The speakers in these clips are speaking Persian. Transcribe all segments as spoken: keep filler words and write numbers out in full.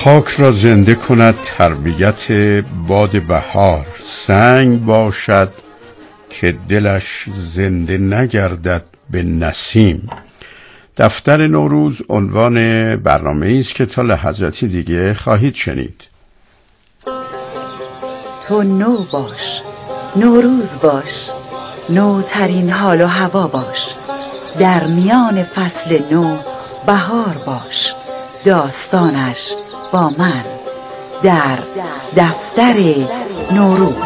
خاک را زنده کند تربیت باد بهار، سنگ باشد که دلش زنده نگردد به نسیم. دفتر نوروز عنوان برنامه‌ای است که تا لحظاتی دیگه خواهید شنید. تو نو باش، نوروز باش، نوترین حال و هوا باش، در میان فصل نو بهار باش، داستانش با من در دفتر نوروز.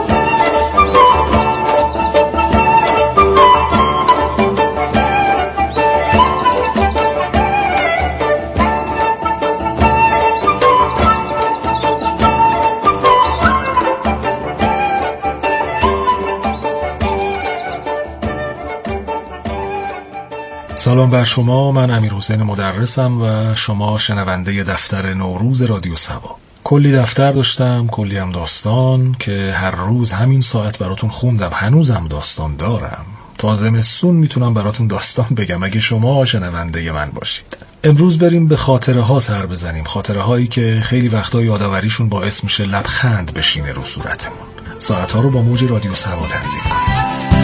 سلام بر شما، من امیرحسین مدرسم و شما شنونده دفتر نوروز رادیو سبا. کلی دفتر داشتم، کلی هم داستان که هر روز همین ساعت براتون خوندم. هنوزم داستان دارم، تا زمستون میتونم براتون داستان بگم اگه شما شنونده من باشید. امروز بریم به خاطره ها سر بزنیم، خاطره هایی که خیلی وقتا یادآوریشون باعث میشه لبخند بشینه رو صورتمون. ساعت ها رو با موج رادیو سبا تنظیم کنید.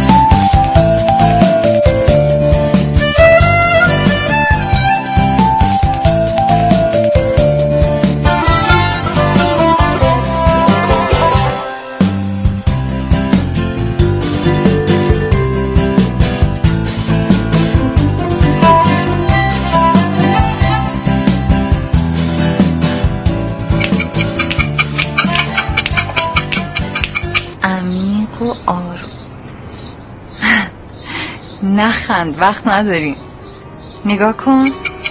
نخند، وقت نداریم. نگاه کن.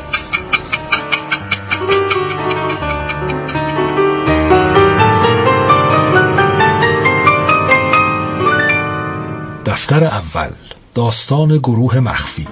دفتر اول، داستان گروه مخفی.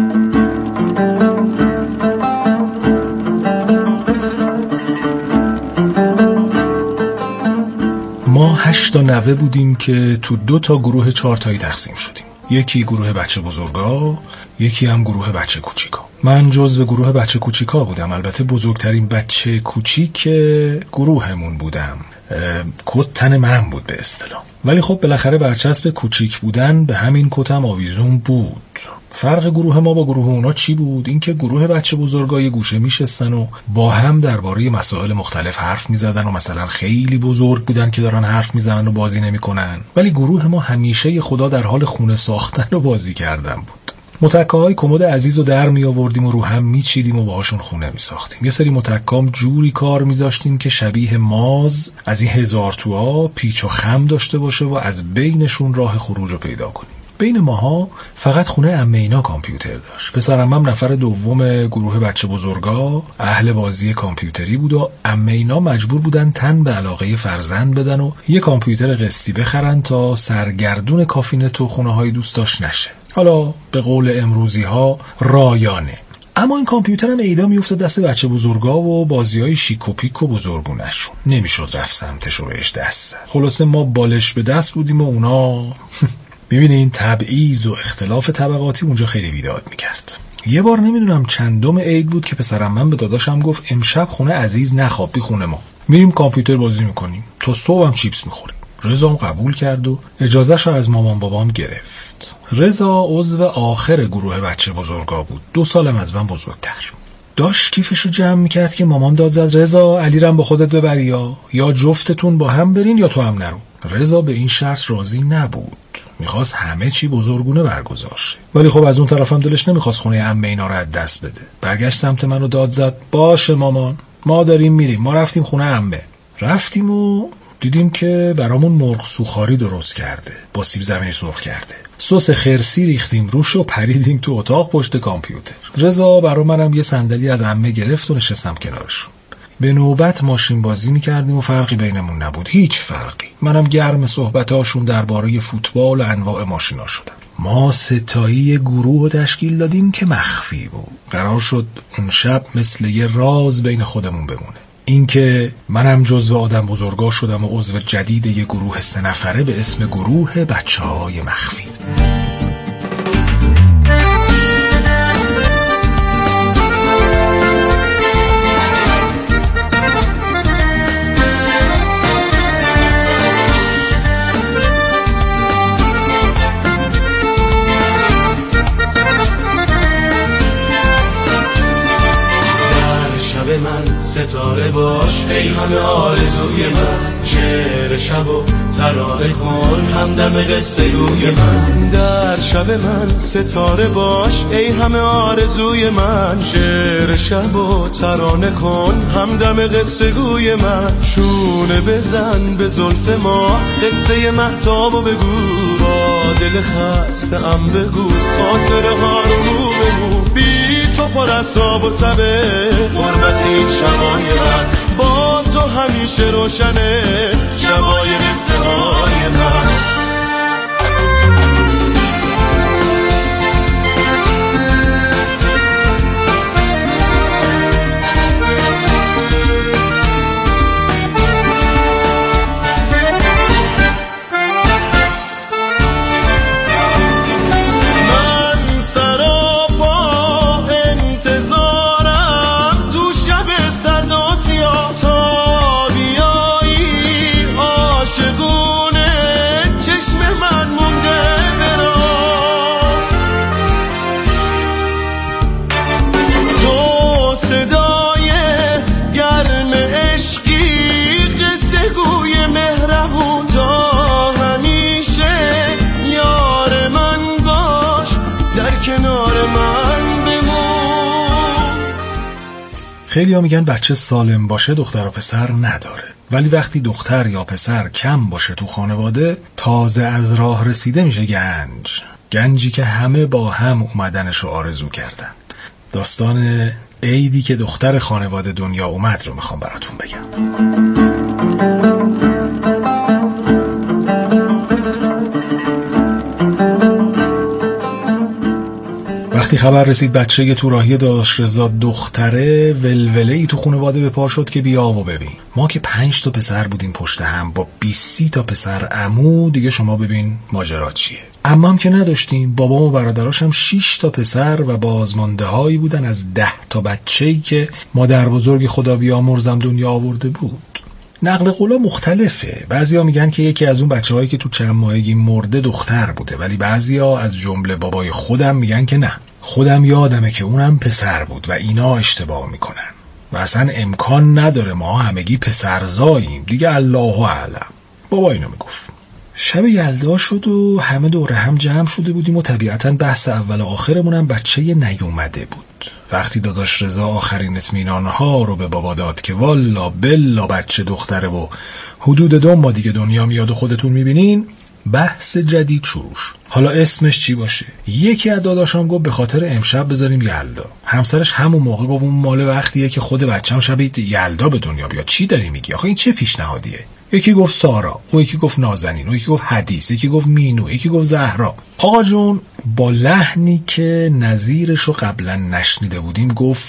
ما هشت تا نوه بودیم که تو دو تا گروه چهار تایی تقسیم شدیم. یکی گروه بچه بزرگا، یکی هم گروه بچه کوچیکا. من جزو گروه بچه کوچیکا بودم، البته بزرگترین بچه کوچیک گروهمون بودم. کت تن من بود به اصطلاح، ولی خب بالاخره برچسب کوچیک بودن به همین کتم آویزون بود. فرق گروه ما با گروه اونا چی بود؟ اینکه گروه بچه بزرگا یه گوشه میشستن و با هم درباره مسائل مختلف حرف میزدن و مثلا خیلی بزرگ بودن که دارن حرف میزنن و بازی نمیکنن، ولی گروه ما همیشه خدا در حال خونه ساختن و بازی کردن بود. متکاهای کمد عزیز رو در می آوردیم و رو هم می چیدیم و باهاشون خونه می ساختیم. یه سری متکام جوری کار می ذاشتیم که شبیه ماز از این هزار توها پیچ و خم داشته باشه و از بینشون راه خروج رو پیدا کنیم. بین ماها فقط خونه عمه اینا کامپیوتر داشت. پسرم هم نفر دوم گروه بچه بزرگا اهل بازی کامپیوتری بود و عمه اینا مجبور بودن تن به علاقه فرزند بدن و یه کامپیوتر قسطی بخرن تا سرگردون کافینت و خونه های دوستاش نشه. حالا به قول امروزی ها رایانه. اما این کامپیوتر هم ایدا میفته دست بچه بزرگا و بازی های شیک و پیک و بزرگونشون. نمیشد رفت سمتش و بهش دست زد. خلاصه ما بالش به دست بودیم و اونا میبینین تبعیض و اختلاف طبقاتی اونجا خیلی بیداد میکرد. یه بار نمیدونم چندم عید بود که پسرم من به داداشم گفت امشب خونه عزیز نخواب، بی خونه ما میریم کامپیوتر بازی میکنیم، تا صبح هم چیپس میخوریم. رضا هم قبول کرد و اجازهش رو از مامان بابام گرفت. رضا عضو آخر گروه بچه بزرگا بود، دو سالم از من بزرگتر. داشت کیفشو جمع میکرد که مامان داد زد رضا علیرم با خودت ببری، یا یا جفتتون با هم برین یا تو هم نرو. رضا به این شرط راضی نبود، میخواست همه چی بزرگونه برگزار شه، ولی خب از اون طرفم دلش نمیخواست خونه عمه اینا رو از دست بده. برگشت سمت من و داد زد باشه مامان، ما داریم میریم. ما رفتیم خونه عمه. رفتیم و دیدیم که برامون مرغ سوخاری درست کرده، با سیب زمینی سرخ کرده. سس خرسی ریختیم روش و پریدیم تو اتاق پشت کامپیوتر. رضا برا منم یه صندلی از عمه گرفت و نشستم کنارشون. به نوبت ماشین بازی میکردیم و فرقی بینمون نبود، هیچ فرقی. منم گرم صحبتاشون درباره فوتبال و انواع ماشینا شدم. ما ستایی گروه تشکیل دادیم که مخفی بود. قرار شد اون شب مثل یه راز بین خودمون بمونه. اینکه منم جزو آدم بزرگا شدم و عضو جدید یه گروه سه نفره به اسم گروه بچه‌های مخفی. شب من ستاره باش ای همه آرزوی من، شعر شب و ترانه کن همدم قصه گوی من. در شب من ستاره باش ای همه آرزوی من، شعر شب و ترانه کن همدم قصه گوی من. شونه بزن به زلف ما قصه مهتاب و بگو، با دل خسته ام بگو خاطره ها رو بگو. بی تو پر از تاب و تبه غربت این شبای من، با تو همیشه روشنه شبای قصه های من. خیلی ها میگن بچه سالم باشه دختر و پسر نداره، ولی وقتی دختر یا پسر کم باشه تو خانواده تازه از راه رسیده میشه گنج، گنجی که همه با هم اومدنش رو آرزو کردن. داستان عیدی که دختر خانواده دنیا اومد رو میخوام براتون بگم. وقتی خبر رسید بچه تو راهی داداش رضا دختره، ولوله ای تو خانواده به پا شد که بیا و ببین. ما که پنج تا پسر بودیم پشت هم با بیست تا پسر عمو، دیگه شما ببین ماجرا چیه. اما هم که نداشتیم، بابام و برادراش هم شش تا پسر و بازمانده هایی بودن از ده تا بچه‌ای که مادر بزرگ خدا بیامرزم دنیا آورده بود. نقل قولا مختلفه. بعضیا میگن که یکی از اون بچه‌هایی که تو چند ماهگی مرده دختر بوده، ولی بعضیا از جمله بابای خودم میگن که نه، خودم یادمه که اونم پسر بود و اینا اشتباه میکنن و اصلا امکان نداره ما همگی پسرزاییم دیگه، الله اعلم. بابا اینو میگفت. شب یلدا شد و همه دوره هم جمع شده بودیم و طبیعتاً بحث اول و آخرمونم بچه نیومده بود. وقتی داداش رضا آخرین اطمینان‌ها رو به بابا داد که والا بلا بچه دختره و حدود دو ماه دیگه دنیا میاد و خودتون میبینین، بحث جدید شروع شد. حالا اسمش چی باشه؟ یکی از داداشام گفت به خاطر امشب بذاریم یلدا. همسرش همون موقع گفت اون مال وقتیه که خود بچه‌م شب یلدا به دنیا بیاد. چی داری میگی؟ آخه این چه پیشنهادیه؟ یکی گفت سارا، اون یکی گفت نازنین، اون یکی گفت حدیث، یکی گفت مینو، یکی گفت زهرا. آقا جون با لحنی که نظیرش رو قبلا نشنیده بودیم گفت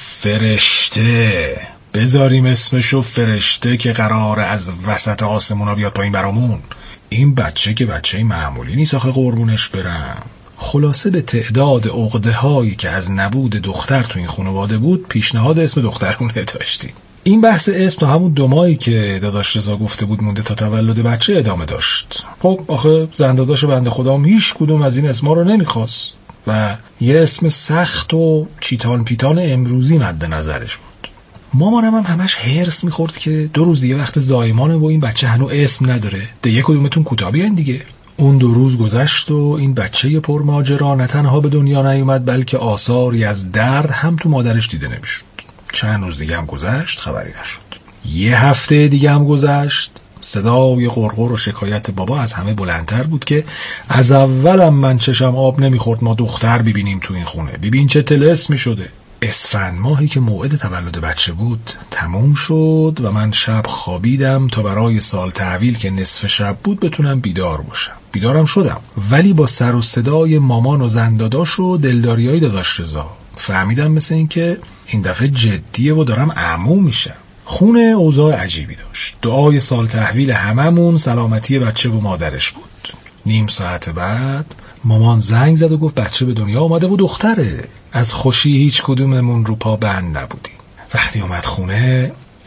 فرشته. بذاریم اسمشو فرشته که قراره از وسط آسمونا بیاد پایین برامون. این بچه که بچه معمولی نیست آخه قربونش برم. خلاصه به تعداد عقده هایی که از نبود دختر تو این خانواده بود پیشنهاد اسم دخترونه داشتیم. این بحث اسم تا همون دو ماهی که داداش رضا گفته بود مونده تا تولد بچه ادامه داشت. خب آخه زنداداش بنده خدام هیچ کدوم از این اسما رو نمیخواست و یه اسم سخت و چیتان پیتان امروزی مد نظرش بود. مامانم هم همش هرس میخورد که دو روز دیگه وقت زایمانه و این بچه هنو اسم نداره، دیگه کدومتون کوتاه بیاین دیگه. اون دو روز گذشت و این بچه پرماجرا نه تنها به دنیا نیومد بلکه آثاری از درد هم تو مادرش دیده نمیشد. چند روز دیگه هم گذشت، خبری نشد. یه هفته دیگه هم گذشت، صدای غرغر و شکایت بابا از همه بلندتر بود که از اولم من چشم آب نمیخورد ما دختر ببینیم تو این خونه. ببین چه طلسمی شده. اسفند ماهی که موعد تولد بچه بود تموم شد و من شب خوابیدم تا برای سال تحویل که نصف شب بود بتونم بیدار باشم. بیدارم شدم ولی با سر و صدای مامان و زنداداش و دلداریای داداش رضا فهمیدم مثل این که این دفعه جدیه و دارم عمو میشم. خونه اوضاع عجیبی داشت. دعای سال تحویل هممون سلامتی بچه و مادرش بود. نیم ساعت بعد مامان زنگ زد و گفت بچه به دنیا اومده و دختره. از خوشی هیچ کدوممون رو پا بند نبودیم. وقتی اومد خونه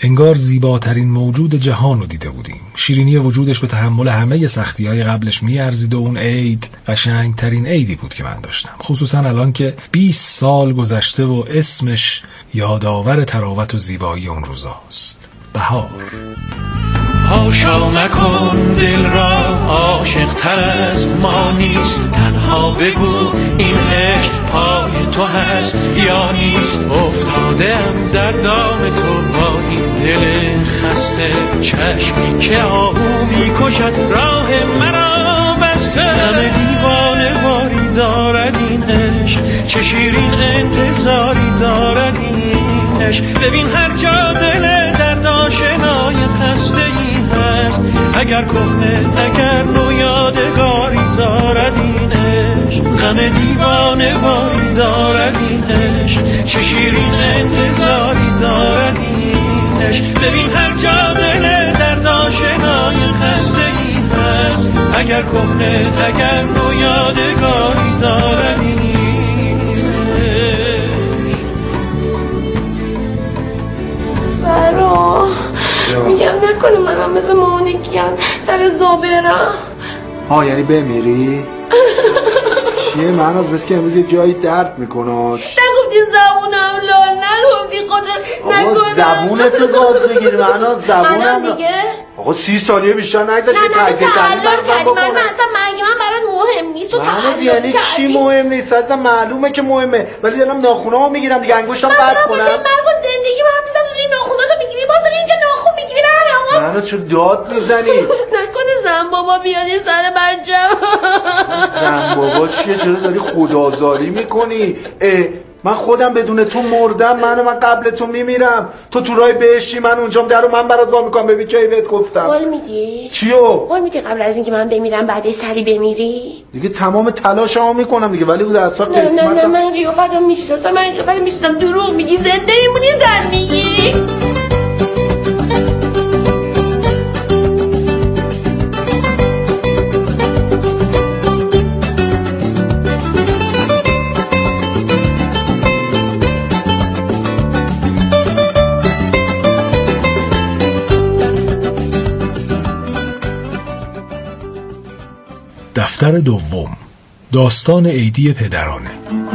انگار زیباترین موجود جهان رو دیده بودیم. شیرینی وجودش به تحمل همه سختی‌های قبلش می‌ارزید و اون عید قشنگترین عیدی بود که من داشتم، خصوصا الان که بیست سال گذشته و اسمش یادآور تراوت و زیبایی اون روزاست. بهار. هاشا نکن دل را عاشق تر از ما نیست، تنها بگو این عشق پای تو هست یا نیست. افتادم در دام تو با این دل خسته، چشمی که آهو میکشد راه مرا بسته. همه دیوانه واری دارد این عشق، چه شیرین انتظاری دارد این عشق. ببین هر جا دل درد آشنای خسته ای هست، اگر کهنه اگر نو یادگاری دارد این عشق. غم دیوانه واری دارد این عشق، چه شیرین انتظاری دارد این عشق. ببین هر جا دل درد آشنای خسته ای هست، اگر کهنه اگر نو یادگاری دارد این عشق. برا میگم نکنه منم مثل مامانگیم سر زابرم. ها یعنی بمیری؟ چیه معناز بس که امروز یه جایی درد میکنه. نگفتی زبونم لال، نگفتی خدا نگفتی زبونتو گاز بگیری معناز زبونم دیگه. آقا سی ثانیه بیشتر نگذاشت یه تجزیه تحلیل برسم بکنم. من اصلا مرگ من برات مهم نیست. معناز یعنی چی مهم نیست؟ اصلا معلومه که مهمه، ولی دارم ناخونامو میگیرم دیگه، انگشتم قطع کنم. من مرگ زندگی من میذارم تو این ناخوناتو میگیری، باز داری اینجا ناخون میگیری. برام معناز چرا داد میزنی؟ نکنه زن بابا بیاری سر بچم. زن بابا چیه؟ چرا داری خدازاری میکنی؟ من خودم بدون تو مردم، من من قبل تو میمیرم. تو تو راه بهشتی، من اونجام درو من برات وا میکنم. ببین کی بهت گفتم. قول میدی؟ چیو؟ قول میدی قبل از اینکه من بمیرم بعدش سری بمیری؟ دیگه تمام تلاشمو میکنم دیگه، ولی دستا نه قسمتم. نه نه من قیافتو میشناسم، من قیافتو میشناسم. دروغ میگی، زنده میمونی زن میگی. دفتر دوم، داستان عیدی پدرانه.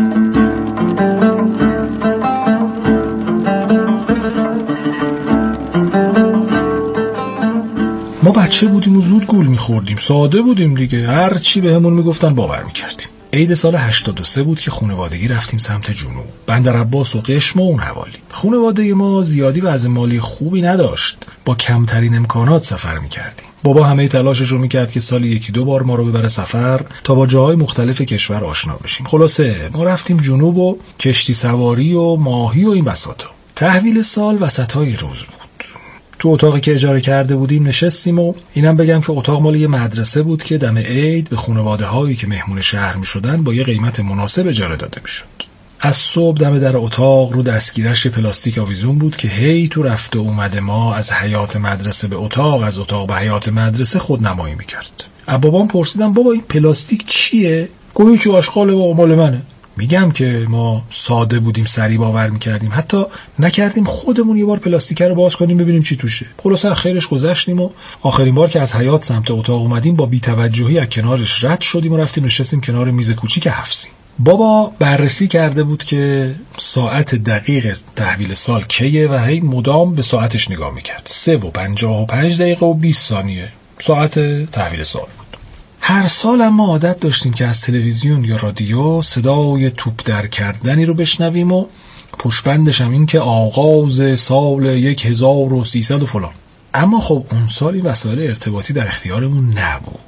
ما بچه بودیم و زود گول میخوردیم، ساده بودیم دیگه، هر چی به همون میگفتن باور میکردیم. عید سال هشتاد و سه بود که خانوادگی رفتیم سمت جنوب، بندر عباس و قشم و اون حوالی. خانواده ما زیادی وضع مالی خوبی نداشت، با کمترین امکانات سفر میکردیم. بابا همه تلاشش رو میکرد که سالی یکی دو بار ما رو ببره سفر تا با جاهای مختلف کشور آشنا بشیم. خلاصه ما رفتیم جنوب و کشتی سواری و ماهی و این بساطا. تحویل سال وسطای روز بود. تو اتاقی که اجاره کرده بودیم نشستیم و اینم بگم که اتاق مال یه مدرسه بود که دم عید به خانواده هایی که مهمون شهر میشدن با یه قیمت مناسب اجاره داده میشد. از صبح دم در اتاق رو دستگیرش پلاستیک آویزون بود که هی تو رفت و اومد ما از حیاط مدرسه به اتاق، از اتاق به حیاط مدرسه خودنمایی میکرد. از بابام پرسیدم بابا این پلاستیک چیه؟ گویی چو آشغال و مال منه. میگم که ما ساده بودیم، سریع باور میکردیم، حتی نکردیم خودمون یه بار پلاستیک رو باز کنیم ببینیم چی توشه. خلاصه خیرش گذشتیم و آخرین بار که از حیاط سمت اتاق اومدیم با بی‌توجهی از کنارش رد شدیم و رفتیم نشستیم کنار میز کوچیک حفظی. بابا بررسی کرده بود که ساعت دقیق تحویل سال کیه و هی مدام به ساعتش نگاه میکرد. سه و پنجاه و پنج دقیقه و بیست ثانیه ساعت تحویل سال بود. هر سال هم ما عادت داشتیم که از تلویزیون یا رادیو صدای توپ در کردنی رو بشنویم و پشبندش هم این که آغاز سال یک هزار و سیصد و فلان. اما خب اون سال این وسایل ارتباطی در اختیارمون نبود.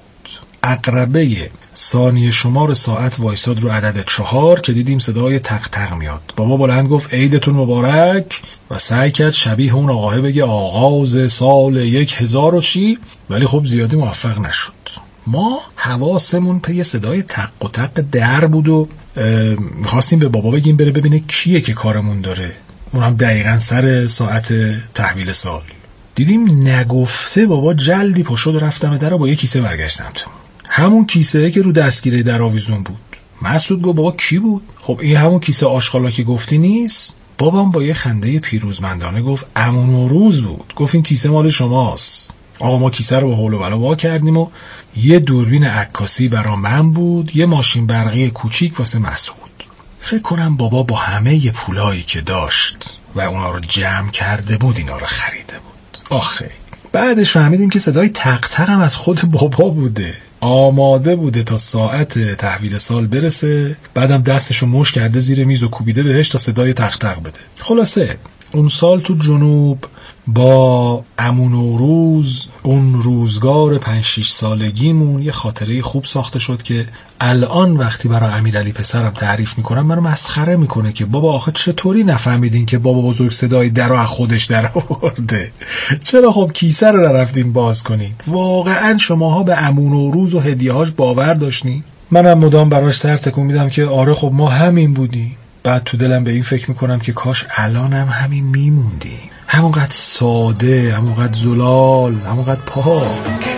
عقربه ثانیه شمار ساعت وایساد رو عدد چهار که دیدیم صدای تق تق میاد. بابا بلند گفت عیدتون مبارک و سعی کرد شبیه اون آقاه بگه آغاز سال یک هزار و چی، ولی خب زیادی موفق نشد. ما حواسمون پی صدای تق و تق در بود و میخواستیم به بابا بگیم بره ببینه کیه که کارمون داره، اون هم دقیقا سر ساعت تحویل سال. دیدیم نگفته بابا جلدی پا شد و رفتم در با یه کیسه برگشت سمتمون، همون کیسه که رو دستگیره در آویزون بود. مسعود گفت بابا کی بود؟ خب این همون کیسه آشغالا که گفتی نیست؟ بابام با یه خنده پیروزمندانه گفت عمو نوروز بود. گفت این کیسه مال شماست. آقا ما کیسه رو با حول و بلا وا کردیم و یه دوربین عکاسی برا من بود، یه ماشین برقی کوچیک واسه مسعود. فکر کنم بابا با همه پولایی که داشت و اونا رو جمع کرده بود اینا رو خریده بود. آخه بعدش فهمیدیم که صدای تق تق هم از خود بابا بوده. آماده بوده تا ساعت تحویل سال برسه، بعدم دستشو مش کرده زیر میز و کوبیده بهش تا صدای تق تق بده. خلاصه اون سال تو جنوب با عمو نوروز اون روزگار پنج شیش سالگیمون یه خاطره خوب ساخته شد که الان وقتی برای امیرعلی پسرم تعریف میکنم منو مسخره میکنه که بابا آخه چطوری نفهمیدین که بابا بزرگ صدای درو از خودش در آورده؟ چرا خب کیسه رو نرفتین باز کنین؟ واقعا شماها به عمو نوروز و هدیه‌هاش باور داشتین؟ منم مدام براش سر تکون میدم که آره خب ما همین بودیم. بعد تو دلم به این فکر میکنم که کاش الانم همین میموندیم، همونقدر ساده، همونقدر زلال، همونقدر پاک.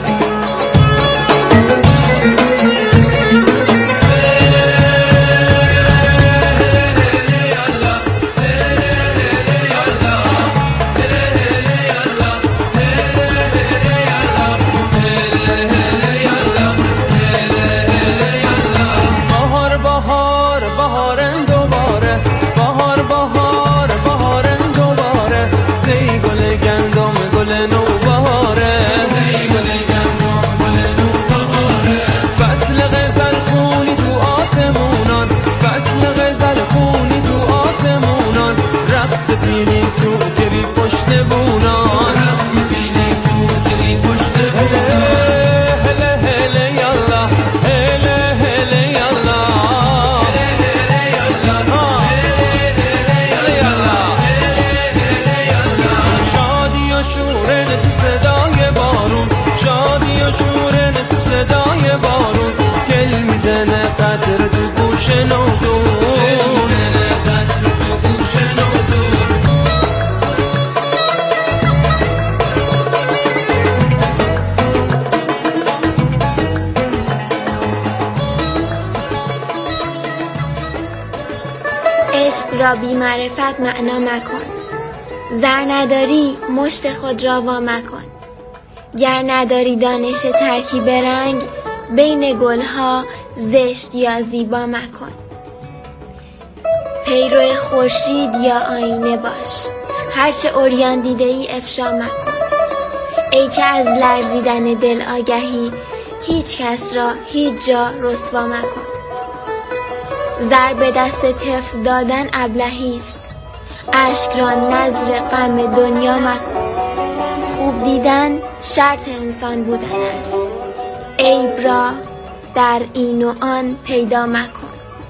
عشق را بی معرفت معنا مکن، زر نداری مشت خود را وا مکن. گر نداری دانش ترکیب رنگ، بین گلها زشت یا زیبا مکن. پیرو خورشید یا آینه باش، هرچه عریان دیده ای افشا مکن. ای که از لرزیدن دل آگهی، هیچ کس را هیچ جا رسوا مکن. زر به دست طفل دادن ابلهی است، اشک را نذر غم دنیا مکن. خوب دیدن شرط انسان بودن است، عیب را در این و آن پیدا مکن.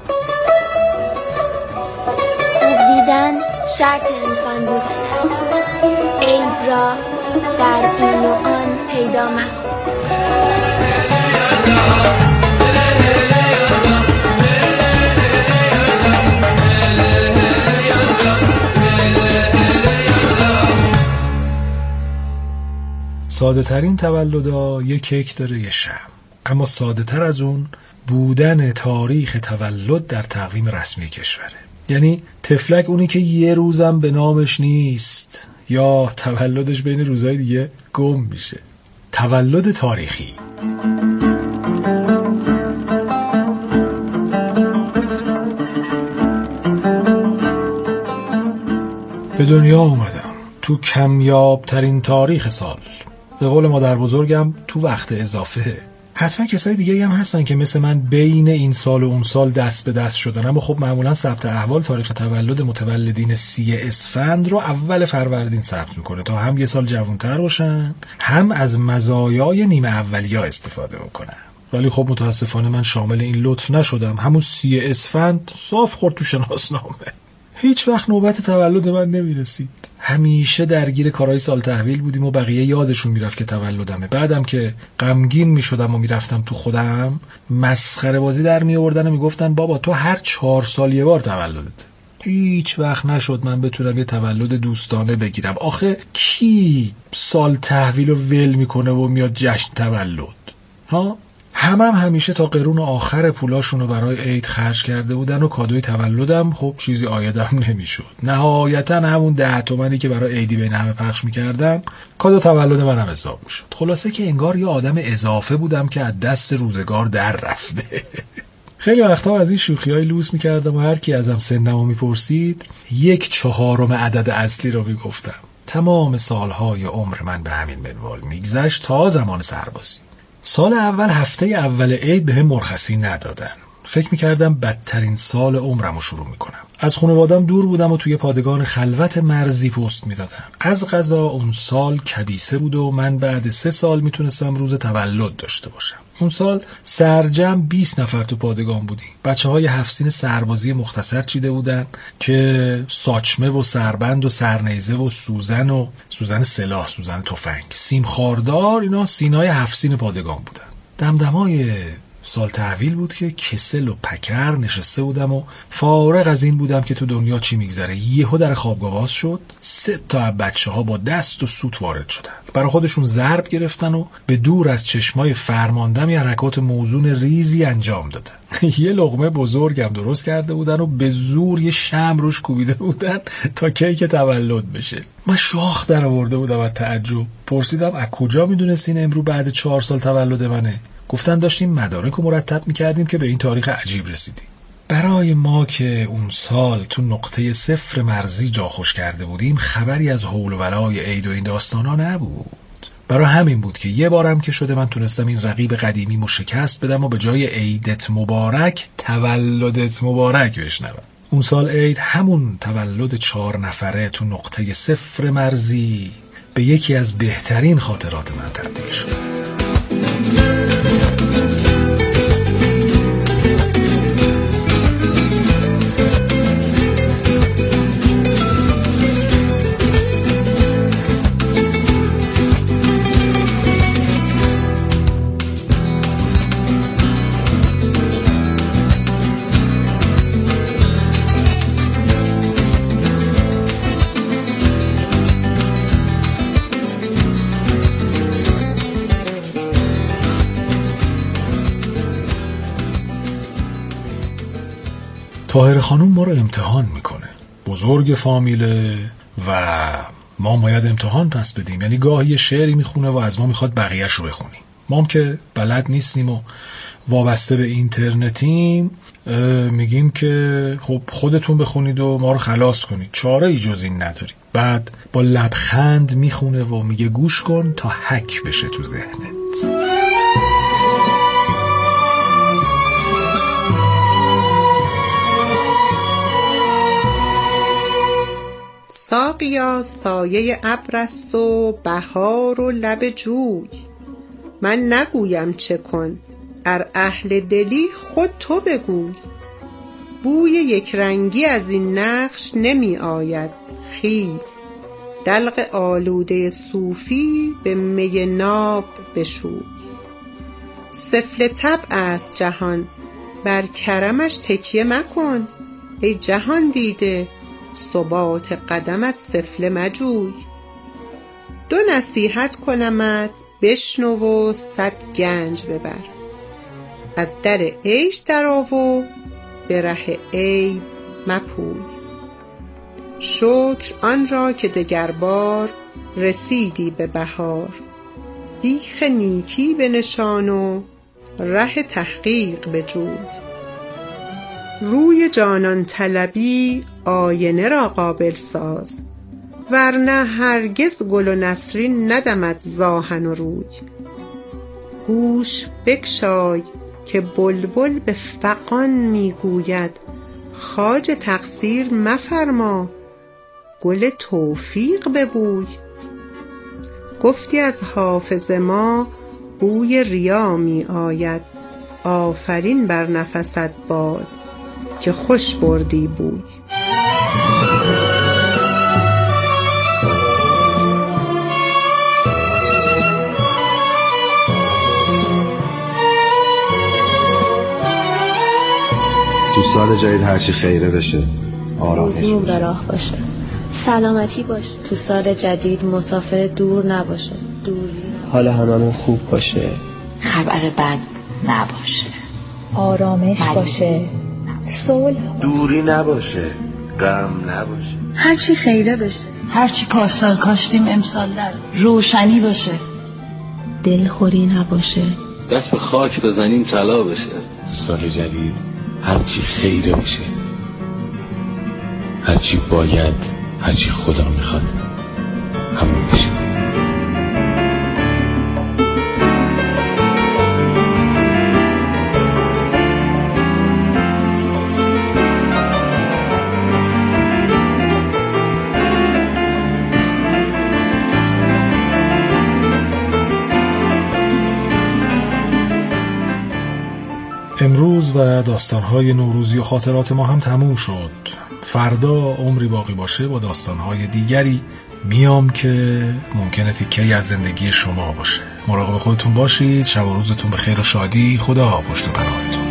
خوب دیدن شرط انسان بودن است، عیب را در این و آن پیدا مکن. ساده ترین تولدا یه کیک داره یه شمع، اما ساده تر از اون بودن تاریخ تولد در تقویم رسمی کشوره. یعنی تفلک اونی که یه روزم به نامش نیست یا تولدش بین روزهای دیگه گم میشه. تولد تاریخی. به دنیا اومدم تو کمیاب ترین تاریخ سال، به قول مادر بزرگم تو وقت اضافه. حتما کسای دیگه هم هستن که مثل من بین این سال و اون سال دست به دست شدن، اما خب معمولا ثبت احوال تاریخ تولد متولدین سی اسفند رو اول فروردین ثبت میکنه تا هم یه سال جوانتر باشن، هم از مزایای نیمه اولیا استفاده بکنن. ولی خب متاسفانه من شامل این لطف نشدم. همون سی اسفند صاف خورد تو شناسنامه. هیچ وقت نوبت تولد من نمیرسید. همیشه درگیر کارهای سال تحویل بودیم و بقیه یادشون میرفت که تولدمه. بعدم که غمگین میشدم و میرفتم تو خودم، مسخره بازی در میآوردن و میگفتن بابا تو هر چهار سال یه بار تولدت. هیچ وقت نشد من بتونم یه تولد دوستانه بگیرم. آخه کی سال تحویل رو ول میکنه و میاد جشن تولد؟ ها؟ همم هم همیشه تا قرون آخر پولاشون رو برای عید خرج کرده بودن و کادوی تولدم خب چیزی عایدم نمیشد. نهایتا همون ده تومنی که برای عیدی بین همه پخش میکردن کادو تولد منم حساب میشد. خلاصه که انگار یه آدم اضافه بودم که از دست روزگار در رفته. خیلی وقتا از این شوخی‌های لوس میکردم و هر کی ازم سنمو میپرسید یک چهارم عدد اصلی رو میگفتم. تمام سالهای عمر من به همین منوال میگذشت تا زمان سربازی. سال اول هفته اول عید به هم مرخصی ندادن. فکر میکردم بدترین سال عمرمو شروع میکنم. از خانوادم دور بودم و توی پادگان خلوت مرزی پست میدادم. از قضا اون سال کبیسه بود و من بعد سه سال میتونستم روز تولد داشته باشم. اون سال سرجم بیست نفر تو پادگان بودیم. بچه های هفت سین سربازی مختصر چیده بودن که ساچمه و سربند و سرنیزه و سوزن و سوزن سلاح، سوزن تفنگ، سیم خاردار، اینا سینای هفت سین پادگان بودن. دمدمای سال تحویل بود که کسل و پکر نشسته بودم و فارغ از این بودم که تو دنیا چی میگذره. یهو در خوابگاه باز شد. سه تا بچه ها با دست و سوت وارد شدن. برای خودشون ضرب گرفتن و به دور از چشمای فرماندم یه حرکات موزون ریزی انجام دادن. یه لقمه بزرگم درست کرده بودن و به زور یه شمع روش کوبیده بودن تا کیک تولد بشه. من شاخ در آورده بودم از تعجب. پرسیدم از کجا میدونستین امرو بعد چهار سال تولد منه؟ گفتن داشتیم مدارک رو مرتب میکردیم که به این تاریخ عجیب رسیدیم. برای ما که اون سال تو نقطه صفر مرزی جا خوش کرده بودیم خبری از حول و ولای عید و این داستانا نبود. برای همین بود که یه بارم که شده من تونستم این رقیب قدیمیمو شکست بدم و به جای عیدت مبارک تولدت مبارک بشنوم. اون سال عید همون تولد چهار نفره تو نقطه صفر مرزی به یکی از بهترین خاطرات من تبدیل شد. طاهر خانوم ما رو امتحان میکنه. بزرگ فامیله و ما باید امتحان پس بدیم. یعنی گاهی یه شعری میخونه و از ما میخواد بقیه‌اش رو بخونیم. ما هم که بلد نیستیم و وابسته به اینترنتیم میگیم که خب خودتون بخونید و ما رو خلاص کنید. چاره ای جز این نداری. بعد با لبخند میخونه و میگه گوش کن تا حک بشه تو ذهنت. ساقیا سایه ابر است و بهار و لب جوی، من نگویم چه کن ار اهل دلی خود تو بگوی. بوی یک رنگی از این نقش نمی آید، خیز دلق آلوده صوفی به می ناب بشوی. سفله طبع است جهان بر کرمش تکیه مکن، ای جهان دیده ثبات قدم از سفله مجوی. دو نصیحت کنمت بشنو و صد گنج ببر، از در عیش درآ و به ره عیب مپوی. شکر آن را که دگربار رسیدی به بهار، بیخ نیکی بنشان و ره تحقیق بجوی. روی جانان طلبی آینه را قابل ساز، ورنه هرگز گل و نسرین ندمد زاهن و روی. گوش بگشای که بلبل به فغان میگوید، خواجه تقصیر مفرما گل توفیق ببوی. گفتی از حافظ ما بوی ریا می آید، آفرین بر نفست باد که خوش بردی بوی. تو سال جدید هرچی خیره بشه، آرامش به راه باشه، سلامتی باشه. تو سال جدید مسافر دور نباشه، دوری حال هممون خوب باشه، خبر بد نباشه، آرامش باشه، صلح، دوری نباشه، غم نباشه، هرچی خیره بشه، هرچی پارسال کاشتیم امسال در روشنی باشه، دلخوری نباشه، دست به خاک بزنیم طلا بشه. سال جدید هرچی خیره بشه، هرچی باید، هرچی خدا میخواد همون بشه. امروز و داستان‌های نوروزی و خاطرات ما هم تموم شد. فردا عمری باقی باشه با داستان‌های دیگری میام که ممکنه تیکه‌ای از زندگی شما باشه. مراقب خودتون باشید. شب و روزتون به خیر و شادی. خدا پشت و پناهتون.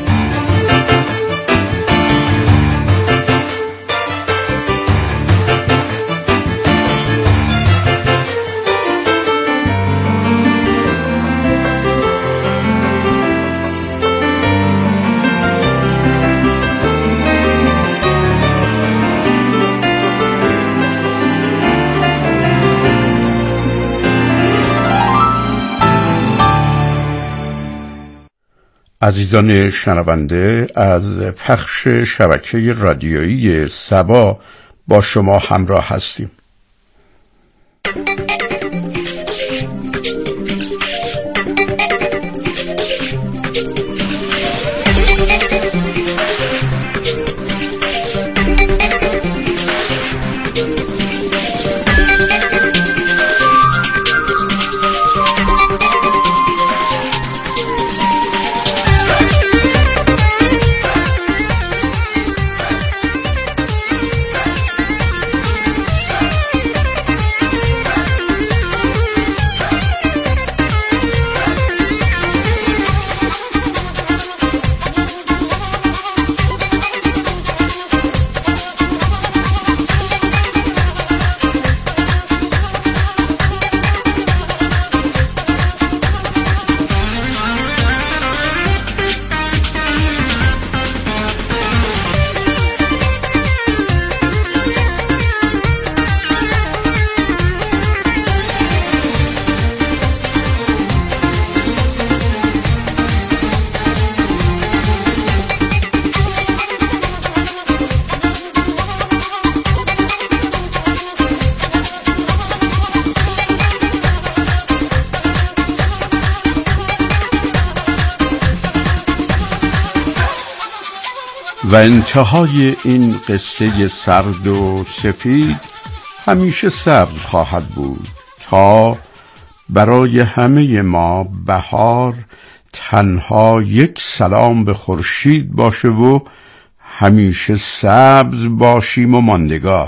عزیزان شنونده، از پخش شبکه رادیویی سبا با شما همراه هستیم. و انتهای این قصه سرد و سفید همیشه سبز خواهد بود تا برای همه ما بهار تنها یک سلام به خورشید باشه و همیشه سبز باشیم و ماندگار.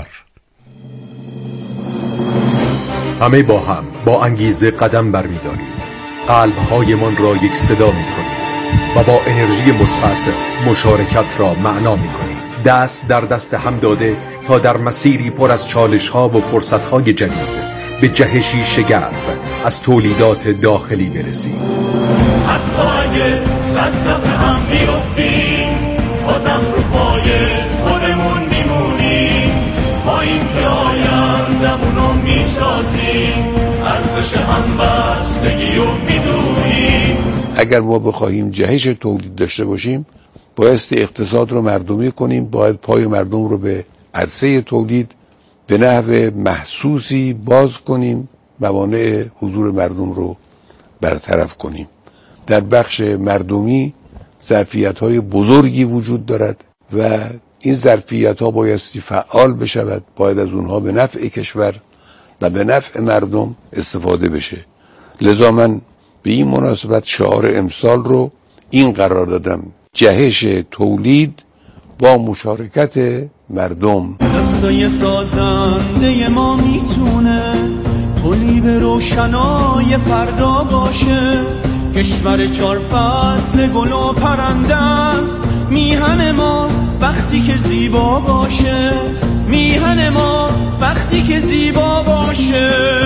همه با هم با انگیزه قدم برمی‌داریم، قلب‌هایمان را یک صدا می‌کنیم و با انرژی مثبت مشارکت را معنا می‌کنیم. دست در دست هم داده تا در مسیری پر از چالش‌ها و فرصت‌های جدید به جهشی شگرف از تولیدات داخلی برسیم. حتی اگه صد دفعه هم بیفتیم بازم رو پای خودمون میمونیم، با این که آیندمونو میسازیم، ارزش همبستگی رو میدونیم. اگر ما بخواهیم جهش تولید داشته باشیم بایستی اقتصاد رو مردمی کنیم، باید پای مردم رو به عرصه تولید به نحو محسوسی باز کنیم، موانع حضور مردم رو برطرف کنیم. در بخش مردمی ظرفیت‌های بزرگی وجود دارد و این ظرفیت‌ها بایستی فعال بشود، باید از اونها به نفع کشور و به نفع مردم استفاده بشه. لذا من به این مناسبت شعار امسال رو این قرار دادم: جهش تولید با مشارکت مردم. دستای سازنده ما میتونه پلی به روشنای فردا باشه، کشور چار فصل گل و پرنده است، میهن ما وقتی که زیبا باشه، میهن ما وقتی که زیبا باشه.